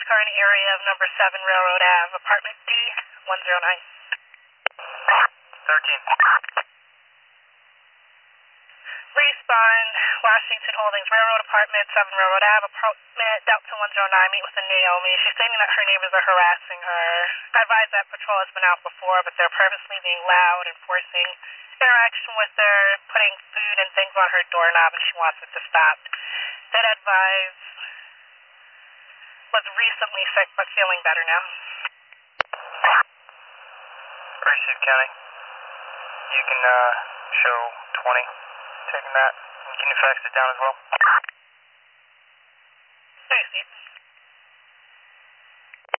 are in the area of number 7 Railroad Ave, apartment D109. 13. Respond, Washington Holdings Railroad Apartment, 7 Railroad Ave, apartment Delta 109, meet with a Naomi. She's stating that her neighbors are harassing her. I advise that patrol has been out before, but they're purposely being loud and forcing interaction with her, putting food and things on her doorknob, and she wants it to stop. That advise was recently sick but feeling better now. Receive County. You can show 20. Taking that. Can you fax it down as well?